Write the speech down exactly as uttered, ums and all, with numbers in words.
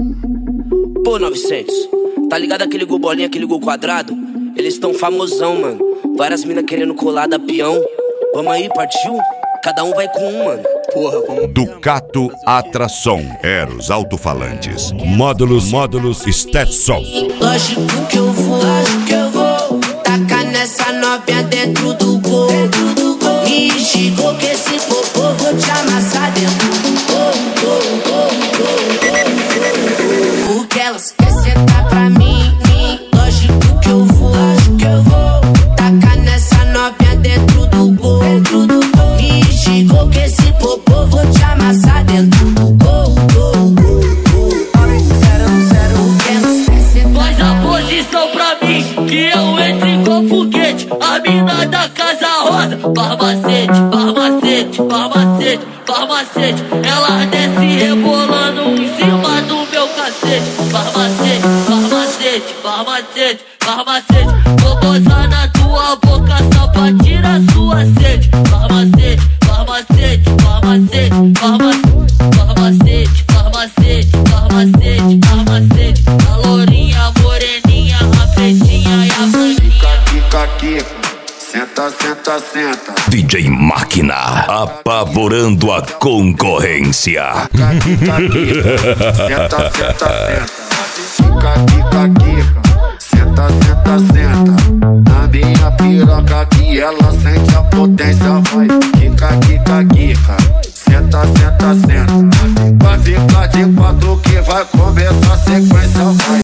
Pô, novecentos, tá ligado aquele gol bolinha, aquele gol quadrado? Eles tão famosão, mano. Várias minas querendo colar da peão. Vamos aí, partiu? Cada um vai com um, mano. Porra, vamos. Ducato Atrasom, Eros Alto-Falantes, Módulos, Módulos, Stetson. Lógico que eu vou, lógico que eu vou tacar nessa novinha dentro do gol. Me esticou que esse popô vou te amassar dentro do gol, gol, gol, gol, gol. Porque elas querem sentar pra mim. Lógico que eu vou, lógico que eu vou tacar nessa novinha dentro do gol. Me esticou que esse popô vou te amassar dentro do gol, gol, gol, gol. Faz a posição pra mim, que eu entre com foguete. A mina da Casa Rosa, farmacete, farmacete, farmacete, farmacete. Ela desce rebolando em cima do meu cacete. Farmacete, farmacete, farmacete, farmacete. Vou gozar na tua boca só pra tirar sua sede. Farmacete, farmacete, farmacete, farmacete, farmacete, farmacete, farmacete, farmacete. A lourinha, a moreninha, a pretinha e a branquinha. Quica, quica, senta, senta, senta. D J Máquina, apavorando a concorrência. Quica, quica, quica, senta, senta, senta. Quica, quica, quica, senta, senta, senta. Na minha piroca que ela sente a potência, vai. Quica, quica, quica, senta, senta, senta. Vai ficar de quatro que vai começar a sequência, vai.